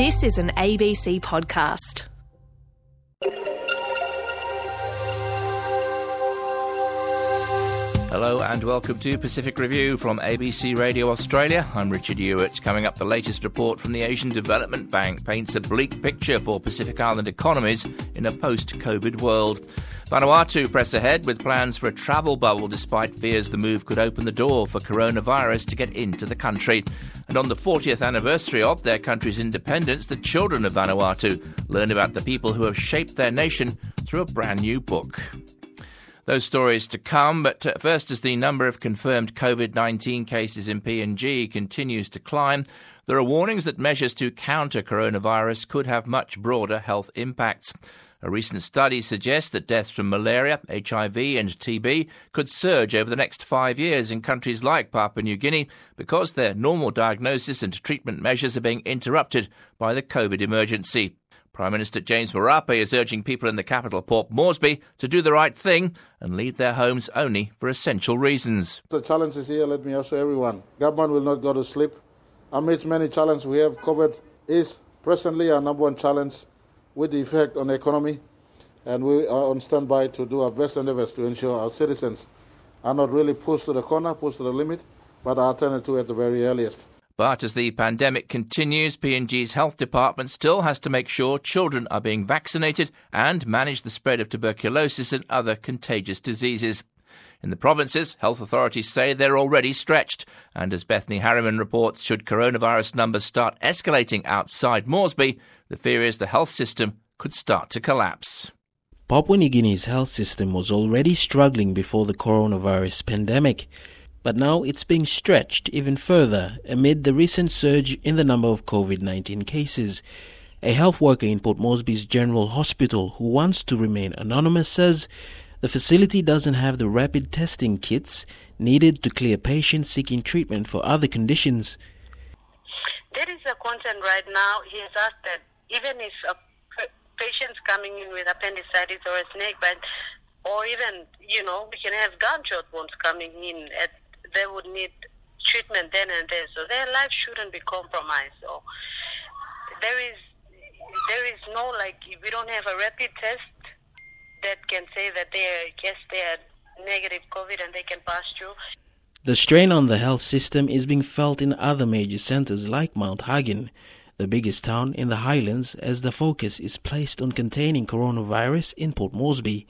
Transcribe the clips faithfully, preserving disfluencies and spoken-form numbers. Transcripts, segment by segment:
This is an A B C podcast. Hello and welcome to Pacific Review from A B C Radio Australia. I'm Richard Ewart. Coming up, the latest report from the Asian Development Bank paints a bleak picture for Pacific Island economies in a post-COVID world. Vanuatu press ahead with plans for a travel bubble despite fears the move could open the door for coronavirus to get into the country. And on the fortieth anniversary of their country's independence, the children of Vanuatu learn about the people who have shaped their nation through a brand new book. Those stories to come, but first, as the number of confirmed COVID nineteen cases in P N G continues to climb, there are warnings that measures to counter coronavirus could have much broader health impacts. A recent study suggests that deaths from malaria, H I V and T B could surge over the next five years in countries like Papua New Guinea because their normal diagnosis and treatment measures are being interrupted by the COVID emergency. Prime Minister James Marape is urging people in the capital, Port Moresby, to do the right thing and leave their homes only for essential reasons. The challenge is here, let me assure everyone. Government will not go to sleep. Amidst many challenges we have, COVID is presently our number one challenge with the effect on the economy, and we are on standby to do our best endeavours to ensure our citizens are not really pushed to the corner, pushed to the limit, but are attended to at the very earliest. But as the pandemic continues, P N G's health department still has to make sure children are being vaccinated and manage the spread of tuberculosis and other contagious diseases. In the provinces, health authorities say they're already stretched. And as Bethany Harriman reports, should coronavirus numbers start escalating outside Moresby, the fear is the health system could start to collapse. Papua New Guinea's health system was already struggling before the coronavirus pandemic. But now it's being stretched even further amid the recent surge in the number of COVID nineteen cases. A health worker in Port Moresby's General Hospital who wants to remain anonymous says the facility doesn't have the rapid testing kits needed to clear patients seeking treatment for other conditions. There is a concern right now. He has asked that even if a patient's coming in with appendicitis or a snake bite, or even, you know, we can have gunshot wounds coming in, at, they would need treatment then and there. So their life shouldn't be compromised. So there is there is no, like, we don't have a rapid test that can say that they are, yes, they are negative COVID and they can pass through. The strain on the health system is being felt in other major centres like Mount Hagen, the biggest town in the Highlands, as the focus is placed on containing coronavirus in Port Moresby.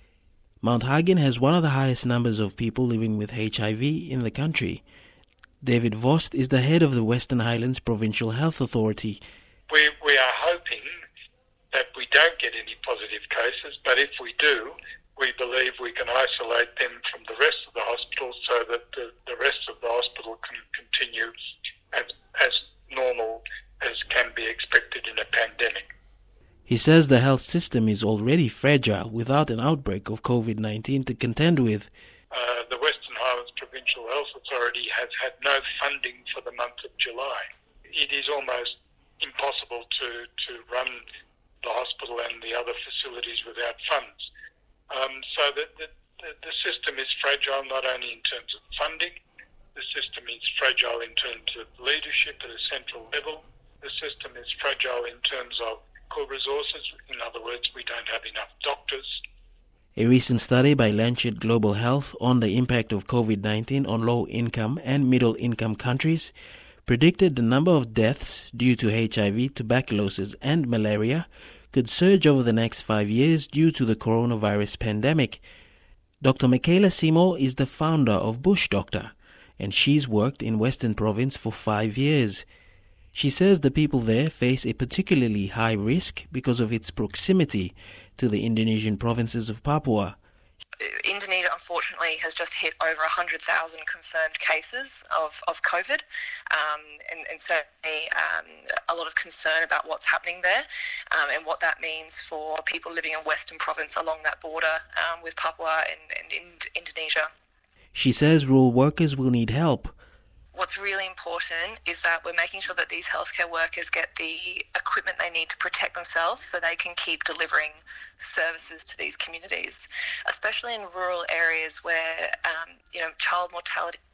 Mount Hagen has one of the highest numbers of people living with H I V in the country. David Vost is the head of the Western Highlands Provincial Health Authority. We, we are hoping that we don't get any positive cases, but if we do, we believe we can isolate them from the rest of the hospital so that the, the rest of the hospital can continue as, as normal as can be expected in a pandemic. He says the health system is already fragile without an outbreak of COVID nineteen to contend with. Uh, the Western Highlands Provincial Health Authority has had no funding for the month of July. It is almost impossible to, to run the hospital and the other facilities without funds. Um, so the, the, the system is fragile not only in terms of funding, the system is fragile in terms of leadership at a central level, the system is fragile in terms of resources. In other words, we don't have enough doctors. A recent study by Lancet Global Health on the impact of COVID nineteen on low-income and middle-income countries predicted the number of deaths due to H I V, tuberculosis and malaria could surge over the next five years due to the coronavirus pandemic. Doctor Michaela Seymour is the founder of Bush Doctor, and she's worked in Western Province for five years. She says the people there face a particularly high risk because of its proximity to the Indonesian provinces of Papua. Indonesia, unfortunately, has just hit over one hundred thousand confirmed cases of, of COVID, um, and, and certainly um, a lot of concern about what's happening there um, and what that means for people living in Western Province along that border um, with Papua and, and in Indonesia. She says rural workers will need help. What's really important is that we're making sure that these healthcare workers get the equipment they need to protect themselves so they can keep delivering services to these communities, especially in rural areas where um, you know child mortality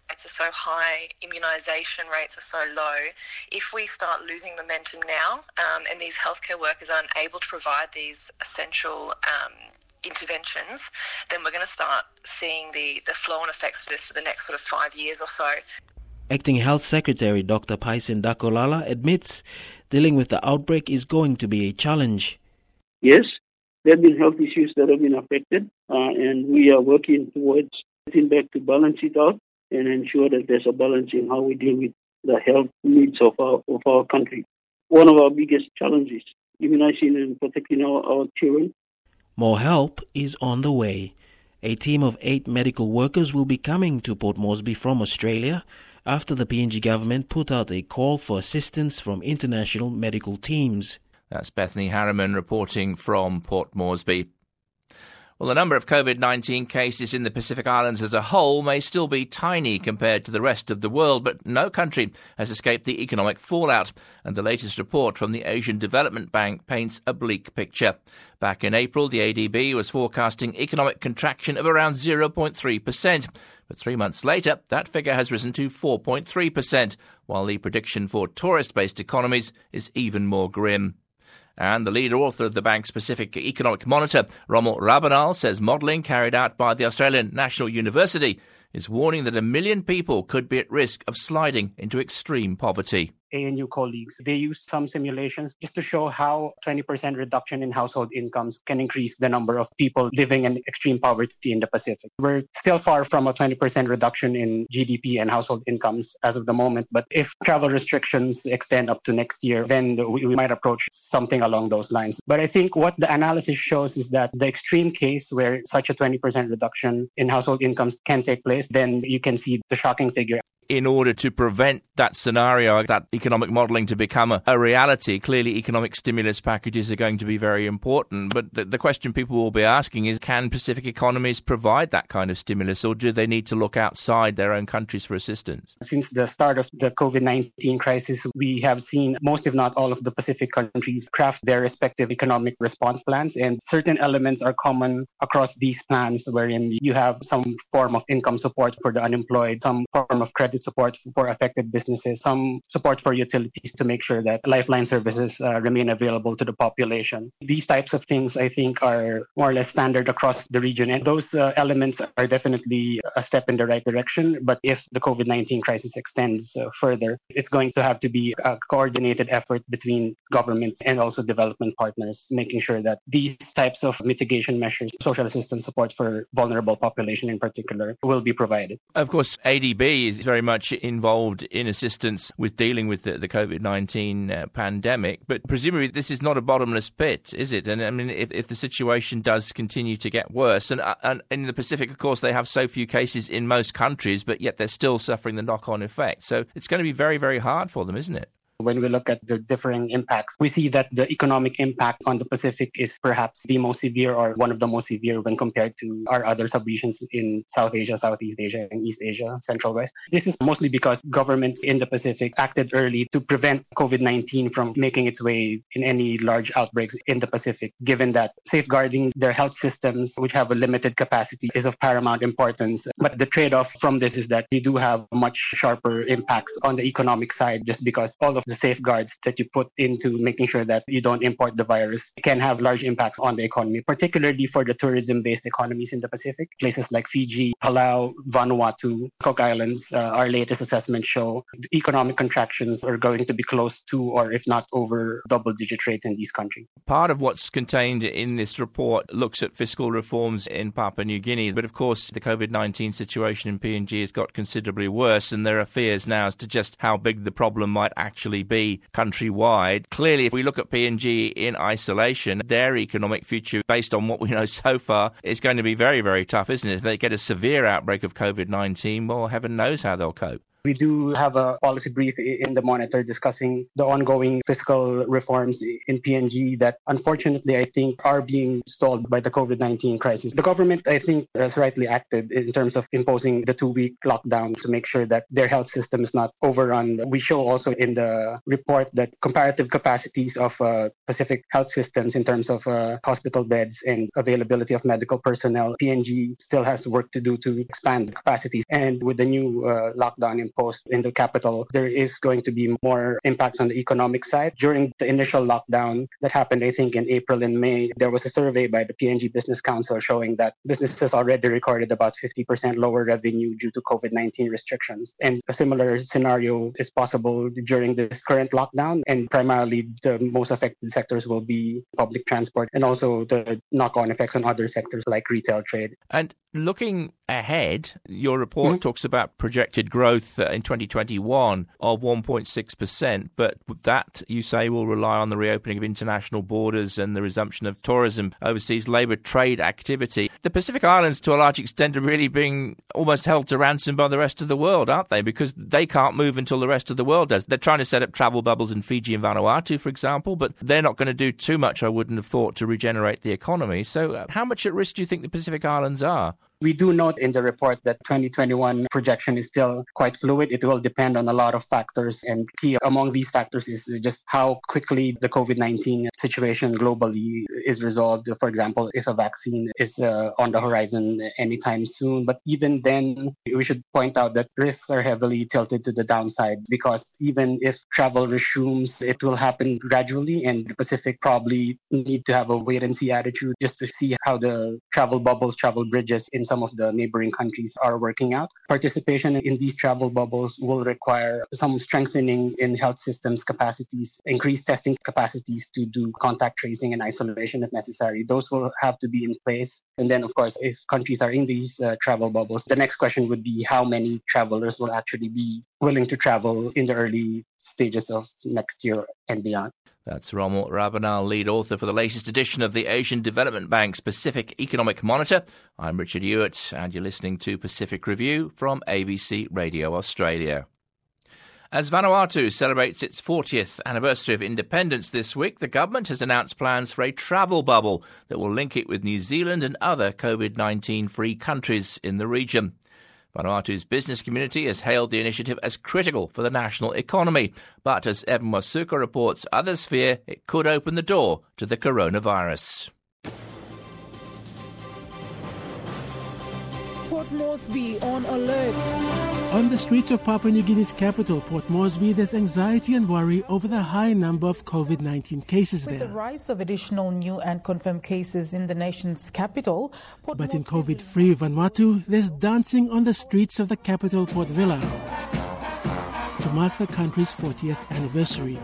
rates are so high, immunisation rates are so low. If we start losing momentum now um, and these healthcare workers aren't able to provide these essential um, interventions, then we're going to start seeing the, the flow-on effects of this for the next sort of five years or so. Acting Health Secretary Doctor Paisen Dakolala admits dealing with the outbreak is going to be a challenge. Yes, there have been health issues that have been affected, uh, and we are working towards getting back to balance it out and ensure that there's a balance in how we deal with the health needs of our of our country. One of our biggest challenges, immunizing and protecting our, our children. More help is on the way. A team of eight medical workers will be coming to Port Moresby from Australia after the P N G government put out a call for assistance from international medical teams. That's Bethany Harriman reporting from Port Moresby. Well, the number of COVID nineteen cases in the Pacific Islands as a whole may still be tiny compared to the rest of the world, but no country has escaped the economic fallout, and the latest report from the Asian Development Bank paints a bleak picture. Back in April, the A D B was forecasting economic contraction of around zero point three percent, but three months later, that figure has risen to four point three percent, while the prediction for tourist-based economies is even more grim. And the lead author of the bank's Pacific Economic Monitor, Rommel Rabanal, says modelling carried out by the Australian National University is warning that a million people could be at risk of sliding into extreme poverty. A N U colleagues, they used some simulations just to show how twenty percent reduction in household incomes can increase the number of people living in extreme poverty in the Pacific. We're still far from a twenty percent reduction in G D P and household incomes as of the moment, but if travel restrictions extend up to next year, then we, we might approach something along those lines. But I think what the analysis shows is that the extreme case where such a twenty percent reduction in household incomes can take place, then you can see the shocking figure. In order to prevent that scenario, that economic modelling to become a, a reality, clearly economic stimulus packages are going to be very important. But the, the question people will be asking is, can Pacific economies provide that kind of stimulus, or do they need to look outside their own countries for assistance? Since the start of the COVID nineteen crisis, we have seen most, if not all, of the Pacific countries craft their respective economic response plans, and certain elements are common across these plans, wherein you have some form of income support for the unemployed, some form of credit support for affected businesses, some support for utilities to make sure that lifeline services uh, remain available to the population. These types of things, I think, are more or less standard across the region, and those uh, elements are definitely a step in the right direction. But if the COVID nineteen crisis extends uh, further, it's going to have to be a coordinated effort between governments and also development partners, making sure that these types of mitigation measures, social assistance support for vulnerable population in particular, will be provided. Of course, A D B is very much involved in assistance with dealing with the, the COVID nineteen uh, pandemic, but presumably this is not a bottomless pit, is it? And I mean, if, if the situation does continue to get worse, and, uh, and in the Pacific, of course, they have so few cases in most countries, but yet they're still suffering the knock-on effect. So it's going to be very, very hard for them, isn't it? When we look at the differing impacts, we see that the economic impact on the Pacific is perhaps the most severe, or one of the most severe, when compared to our other subregions in South Asia, Southeast Asia, and East Asia, Central West. This is mostly because governments in the Pacific acted early to prevent COVID nineteen from making its way in any large outbreaks in the Pacific, given that safeguarding their health systems, which have a limited capacity, is of paramount importance. But the trade-off from this is that you do have much sharper impacts on the economic side, just because all of the safeguards that you put into making sure that you don't import the virus can have large impacts on the economy, particularly for the tourism-based economies in the Pacific. Places like Fiji, Palau, Vanuatu, Cook Islands, uh, our latest assessments show economic contractions are going to be close to, or if not over, double-digit rates in these countries. Part of what's contained in this report looks at fiscal reforms in Papua New Guinea, but of course the COVID nineteen situation in P N G has got considerably worse, and there are fears now as to just how big the problem might actually be countrywide. Clearly, if we look at P N G in isolation, their economic future, based on what we know so far, is going to be very, very tough, isn't it? If they get a severe outbreak of COVID nineteen, well, heaven knows how they'll cope. We do have a policy brief in the Monitor discussing the ongoing fiscal reforms in P N G that unfortunately I think are being stalled by the COVID nineteen crisis. The government, I think, has rightly acted in terms of imposing the two-week lockdown to make sure that their health system is not overrun. We show also in the report that comparative capacities of uh, Pacific health systems in terms of uh, hospital beds and availability of medical personnel, P N G still has work to do to expand capacities. And with the new uh, lockdown imposed in the capital, there is going to be more impacts on the economic side. During the initial lockdown that happened, I think, in April and May, there was a survey by the P N G Business Council showing that businesses already recorded about fifty percent lower revenue due to COVID nineteen restrictions. And a similar scenario is possible during this current lockdown. And primarily, the most affected sectors will be public transport and also the knock-on effects on other sectors like retail trade. And looking ahead, your report Mm-hmm. talks about projected growth in twenty twenty-one of one point six percent, but that, you say, will rely on the reopening of international borders and the resumption of tourism, overseas labour trade activity. The Pacific Islands, to a large extent, are really being almost held to ransom by the rest of the world, aren't they? Because they can't move until the rest of the world does. They're trying to set up travel bubbles in Fiji and Vanuatu, for example, but they're not going to do too much, I wouldn't have thought, to regenerate the economy. So uh, how much at risk do you think the Pacific Islands are? We do note in the report that twenty twenty-one projection is still quite fluid. It will depend on a lot of factors, and key among these factors is just how quickly the COVID nineteen situation globally is resolved. For example, if a vaccine is uh, on the horizon anytime soon. But even then, we should point out that risks are heavily tilted to the downside, because even if travel resumes, it will happen gradually, and the Pacific probably need to have a wait-and-see attitude just to see how the travel bubbles, travel bridges in some of the neighboring countries are working out. Participation in these travel bubbles will require some strengthening in health systems capacities, increased testing capacities to do contact tracing and isolation if necessary. Those will have to be in place. And then, of course, if countries are in these uh, travel bubbles, the next question would be how many travelers will actually be willing to travel in the early stages of next year and beyond. That's Rommel Rabanal, lead author for the latest edition of the Asian Development Bank's Pacific Economic Monitor. I'm Richard Hewitt, and you're listening to Pacific Review from A B C Radio Australia. As Vanuatu celebrates its fortieth anniversary of independence this week, the government has announced plans for a travel bubble that will link it with New Zealand and other COVID nineteen-free countries in the region. Vanuatu's business community has hailed the initiative as critical for the national economy, but as Evan Wasuka reports, others fear it could open the door to the coronavirus. Port Moresby on alert. On the streets of Papua New Guinea's capital, Port Moresby, there's anxiety and worry over the high number of COVID nineteen cases With there. the rise of additional new and confirmed cases in the nation's capital, Port But in Moresby COVID-free Vanuatu, there's dancing on the streets of the capital, Port Vila, to mark the country's fortieth anniversary.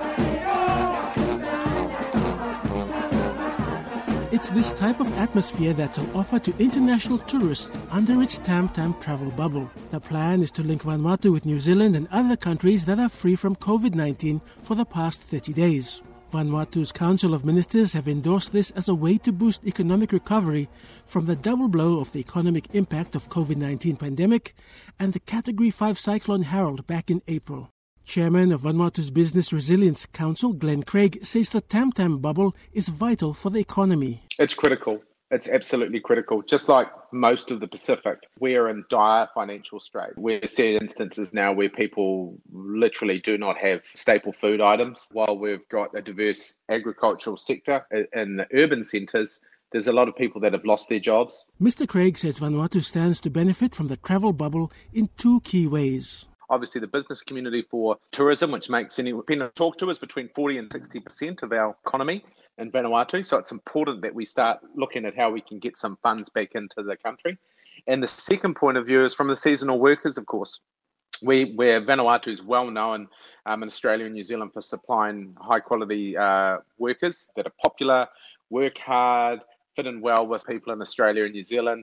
It's this type of atmosphere that's on offer to international tourists under its Tam Tam travel bubble. The plan is to link Vanuatu with New Zealand and other countries that are free from COVID nineteen for the past thirty days. Vanuatu's Council of Ministers have endorsed this as a way to boost economic recovery from the double blow of the economic impact of COVID nineteen pandemic and the Category five Cyclone Harold back in April. Chairman of Vanuatu's Business Resilience Council, Glenn Craig, says the Tam Tam bubble is vital for the economy. It's critical. It's absolutely critical. Just like most of the Pacific, we're in dire financial straits. We're seeing instances now where people literally do not have staple food items. While we've got a diverse agricultural sector in the urban centres, there's a lot of people that have lost their jobs. Mister Craig says Vanuatu stands to benefit from the travel bubble in two key ways. Obviously, the business community for tourism, which makes any talk to us between forty and sixty percent of our economy in Vanuatu. So it's important that we start looking at how we can get some funds back into the country. And the second point of view is from the seasonal workers, of course. We, where Vanuatu is well known um, in Australia and New Zealand for supplying high quality uh, workers that are popular, work hard, fit in well with people in Australia and New Zealand.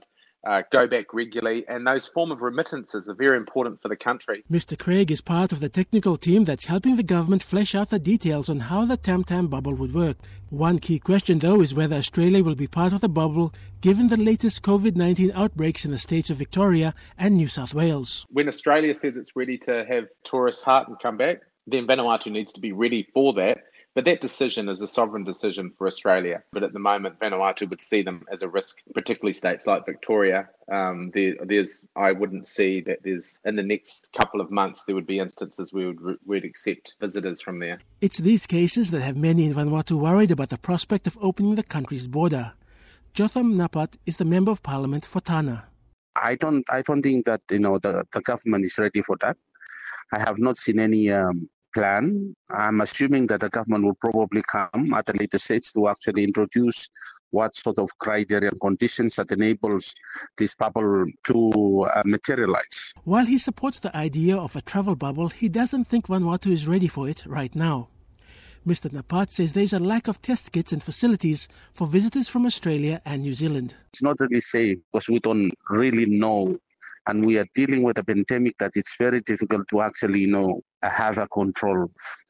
uh, go back regularly, and those form of remittances are very important for the country. Mister Craig is part of the technical team that's helping the government flesh out the details on how the Tam Tam bubble would work. One key question, though, is whether Australia will be part of the bubble given the latest COVID nineteen outbreaks in the states of Victoria and New South Wales. When Australia says it's ready to have tourists part and come back, then Vanuatu needs to be ready for that. But that decision is a sovereign decision for Australia. But at the moment, Vanuatu would see them as a risk, particularly states like Victoria. Um, there, there's, I wouldn't see that there's, in the next couple of months, there would be instances where we would we'd accept visitors from there. It's these cases that have many in Vanuatu worried about the prospect of opening the country's border. Jotham Napat is the Member of Parliament for Tana. I don't, I don't think that, you know, the, the government is ready for that. I have not seen any um, plan. I'm assuming that the government will probably come at a later stage to actually introduce what sort of criteria and conditions that enables this bubble to uh, materialize. While he supports the idea of a travel bubble, he doesn't think Vanuatu is ready for it right now. Mister Napat says there's a lack of test kits and facilities for visitors from Australia and New Zealand. It's not really safe because we don't really know, and we are dealing with a pandemic that it's very difficult to actually, you know, have a control.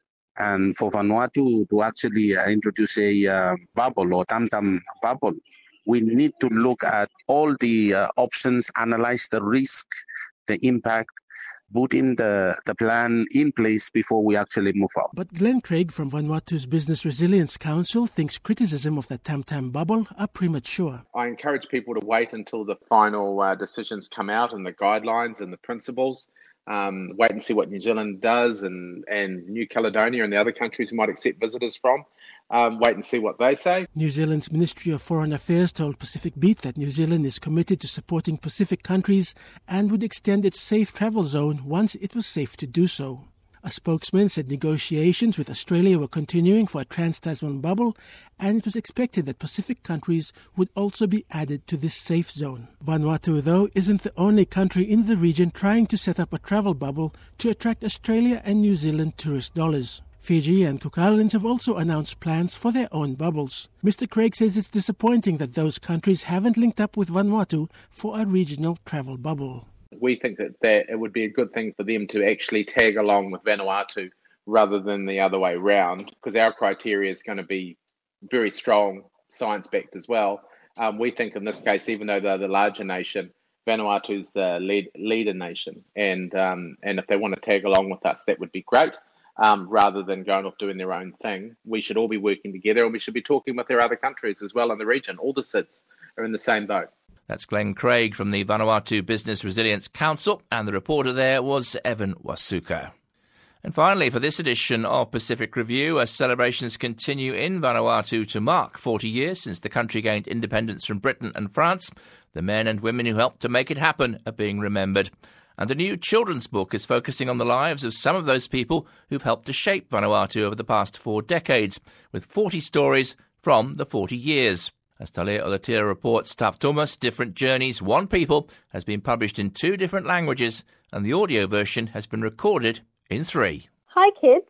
And for Vanuatu to actually uh, introduce a uh, bubble or Tam Tam bubble, we need to look at all the uh, options, analyze the risk, the impact, put in the, the plan in place before we actually move out. But Glenn Craig from Vanuatu's Business Resilience Council thinks criticism of the Tam Tam bubble are premature. I encourage people to wait until the final uh, decisions come out and the guidelines and the principles. Um, wait and see what New Zealand does and, and New Caledonia and the other countries who might accept visitors from. Um, wait and see what they say. New Zealand's Ministry of Foreign Affairs told Pacific Beat that New Zealand is committed to supporting Pacific countries and would extend its safe travel zone once it was safe to do so. A spokesman said negotiations with Australia were continuing for a trans-Tasman bubble, and it was expected that Pacific countries would also be added to this safe zone. Vanuatu, though, isn't the only country in the region trying to set up a travel bubble to attract Australia and New Zealand tourist dollars. Fiji and Cook Islands have also announced plans for their own bubbles. Mister Craig says it's disappointing that those countries haven't linked up with Vanuatu for a regional travel bubble. We think that, that it would be a good thing for them to actually tag along with Vanuatu rather than the other way round, because our criteria is going to be very strong, science-backed as well. Um, we think in this case, even though they're the larger nation, Vanuatu's the lead, leader nation. And, um, and if they want to tag along with us, that would be great. Um, rather than going off doing their own thing, we should all be working together, and we should be talking with their other countries as well in the region. All the S I Ds are in the same boat. That's Glenn Craig from the Vanuatu Business Resilience Council, and the reporter there was Evan Wasuka. And finally, for this edition of Pacific Review, as celebrations continue in Vanuatu to mark forty years since the country gained independence from Britain and France, the men and women who helped to make it happen are being remembered. And a new children's book is focusing on the lives of some of those people who've helped to shape Vanuatu over the past four decades, with forty stories from the forty years. As Talia Olatia reports, Tough Thomas, Different Journeys, One People has been published in two different languages, and the audio version has been recorded in three. Hi, kids.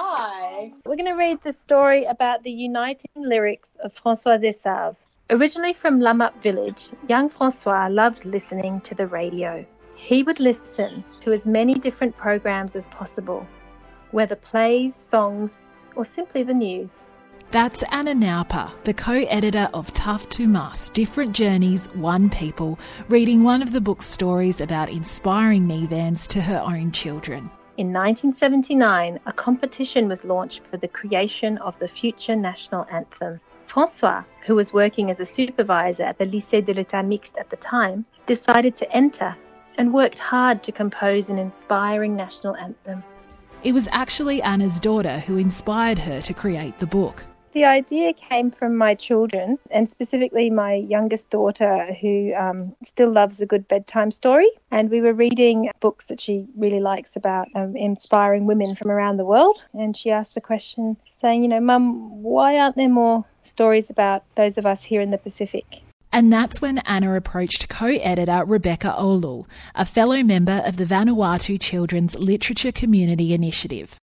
Hi. We're going to read the story about the uniting lyrics of François Zessave. Originally from Lamup Village, young François loved listening to the radio. He would listen to as many different programs as possible, whether plays, songs, or simply the news. That's Anna Naupa, the co-editor of Tough Thomas, Different Journeys, One People, reading one of the book's stories about inspiring minivans to her own children. In nineteen seventy-nine, a competition was launched for the creation of the future national anthem. François, who was working as a supervisor at the Lycée de l'État Mixte at the time, decided to enter and worked hard to compose an inspiring national anthem. It was actually Anna's daughter who inspired her to create the book. The idea came from my children, and specifically my youngest daughter, who um, still loves a good bedtime story. And we were reading books that she really likes about um, inspiring women from around the world. And she asked the question, saying, you know, Mum, why aren't there more stories about those of us here in the Pacific? And that's when Anna approached co-editor Rebecca Olul, a fellow member of the Vanuatu Children's Literature Community Initiative.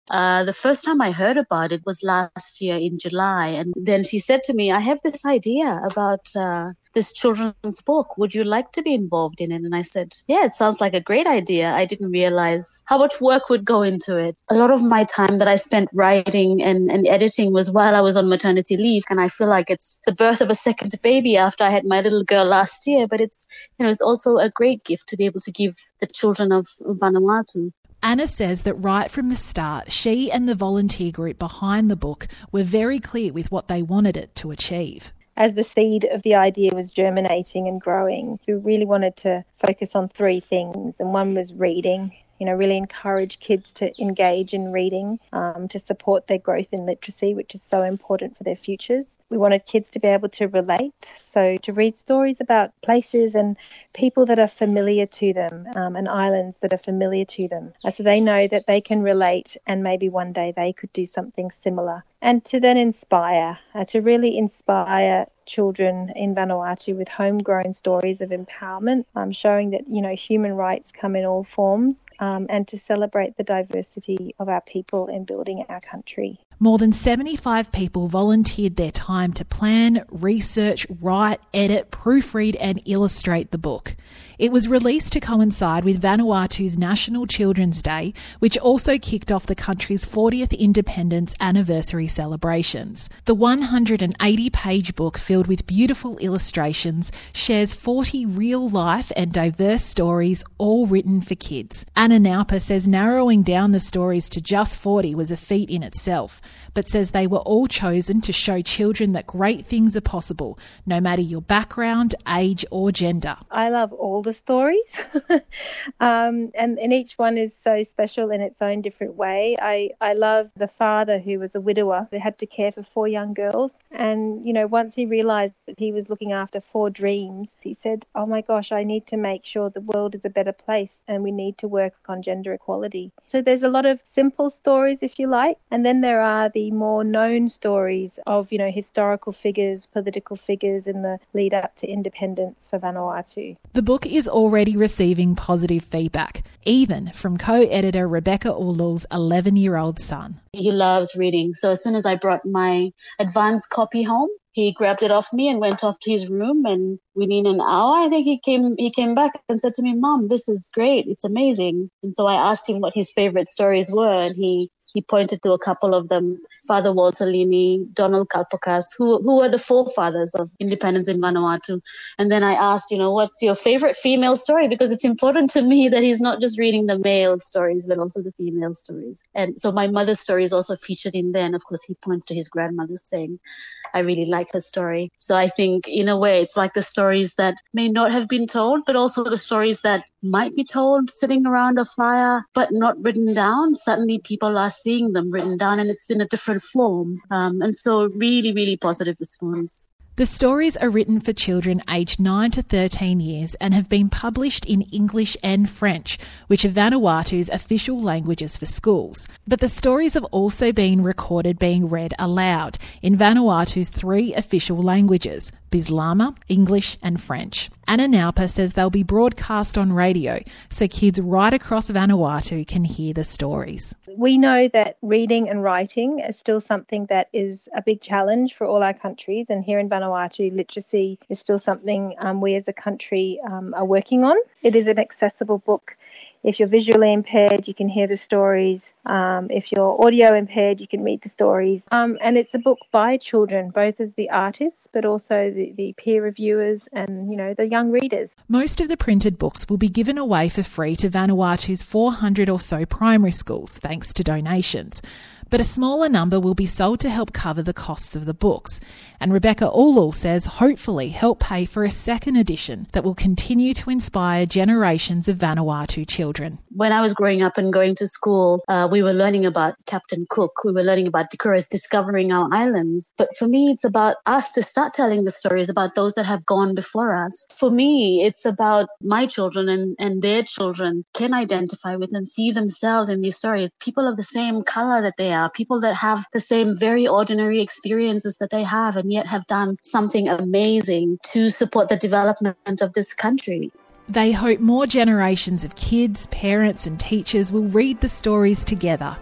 Uh, the first time I heard about it was last year in July. And then she said to me, I have this idea about uh, this children's book. Would you like to be involved in it? And I said, yeah, it sounds like a great idea. I didn't realize how much work would go into it. A lot of my time that I spent writing and, and editing was while I was on maternity leave. And I feel like it's the birth of a second baby after I had my little girl last year. But it's, you know, it's also a great gift to be able to give the children of Vanuatu. Anna says that right from the start, she and the volunteer group behind the book were very clear with what they wanted it to achieve. As the seed of the idea was germinating and growing, we really wanted to focus on three things. And one was reading, you know, really encourage kids to engage in reading, um, to support their growth in literacy, which is so important for their futures. We wanted kids to be able to relate, so to read stories about places and people that are familiar to them, um, and islands that are familiar to them, so they know that they can relate and maybe one day they could do something similar. And to then inspire, uh, to really inspire children in Vanuatu with homegrown stories of empowerment, um, showing that, you know, human rights come in all forms, um, and to celebrate the diversity of our people in building our country. More than seventy-five people volunteered their time to plan, research, write, edit, proofread and illustrate the book. It was released to coincide with Vanuatu's National Children's Day, which also kicked off the country's fortieth independence anniversary celebrations. The one hundred eighty page book, filled with beautiful illustrations, shares forty real-life and diverse stories, all written for kids. Anna Naupa says narrowing down the stories to just forty was a feat in itself, but says they were all chosen to show children that great things are possible, no matter your background, age or gender. I love all the stories, um, and, and each one is so special in its own different way. I, I love the father who was a widower who had to care for four young girls, and, you know, once he realised that he was looking after four dreams, he said, oh my gosh, I need to make sure the world is a better place and we need to work on gender equality. So there's a lot of simple stories, if you like, and then there are the more known stories of, you know, historical figures, political figures in the lead up to independence for Vanuatu. The book is already receiving positive feedback, even from co-editor Rebecca Ulul's eleven-year-old son. He loves reading, so as soon as I brought my advanced copy home, he grabbed it off me and went off to his room, and within an hour, I think he came he came back and said to me, Mom, this is great, it's amazing. And so I asked him what his favorite stories were, and he He pointed to a couple of them, Father Walter Linney, Donald Kalpokas, who who were the forefathers of independence in Vanuatu. And then I asked, you know, what's your favorite female story? Because it's important to me that he's not just reading the male stories, but also the female stories. And so my mother's story is also featured in there. And of course, he points to his grandmother saying, I really like her story. So I think, in a way, it's like the stories that may not have been told, but also the stories that might be told sitting around a fire, but not written down. Suddenly people are seeing them written down, and it's in a different form. Um, and so really, really positive response. The stories are written for children aged nine to thirteen years and have been published in English and French, which are Vanuatu's official languages for schools. But the stories have also been recorded being read aloud in Vanuatu's three official languages, Bislama, English and French. Anna Naupa says they'll be broadcast on radio so kids right across Vanuatu can hear the stories. We know that reading and writing is still something that is a big challenge for all our countries, and here in Vanuatu, literacy is still something um, we as a country um, are working on. It is an accessible book. If you're visually impaired, you can hear the stories. Um, if you're audio impaired, you can read the stories. Um, and it's a book by children, both as the artists, but also the, the peer reviewers and, you know, the young readers. Most of the printed books will be given away for free to Vanuatu's four hundred or so primary schools, thanks to donations. But a smaller number will be sold to help cover the costs of the books. And Rebecca Ulul says hopefully help pay for a second edition that will continue to inspire generations of Vanuatu children. When I was growing up and going to school, uh, we were learning about Captain Cook. We were learning about Te Kuras discovering our islands. But for me, it's about us to start telling the stories about those that have gone before us. For me, it's about my children and, and their children can identify with and see themselves in these stories. People of the same color that they are. People that have the same very ordinary experiences that they have and yet have done something amazing to support the development of this country. They hope more generations of kids, parents and teachers will read the stories together.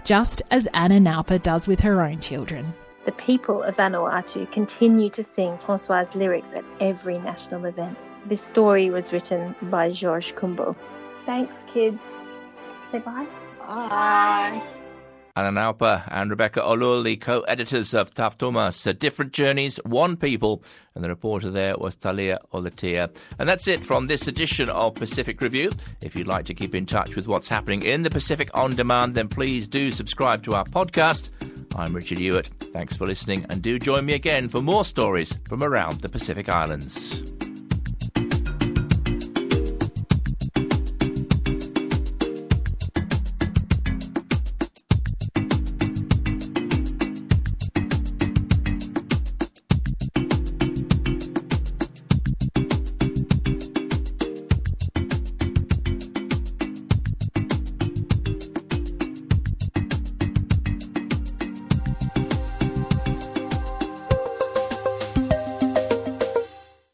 just as Anna Nauper does with her own children. The people of Vanuatu continue to sing Francois' lyrics at every national event. This story was written by Georges Kumbo. Thanks, kids. Say bye. Bye. Anna Nauper and Rebecca Olul, the co-editors of Tough Thomas, Different Journeys, One People, and the reporter there was Talia Olatia. And that's it from this edition of Pacific Review. If you'd like to keep in touch with what's happening in the Pacific on demand, then please do subscribe to our podcast. I'm Richard Hewitt. Thanks for listening, and do join me again for more stories from around the Pacific Islands.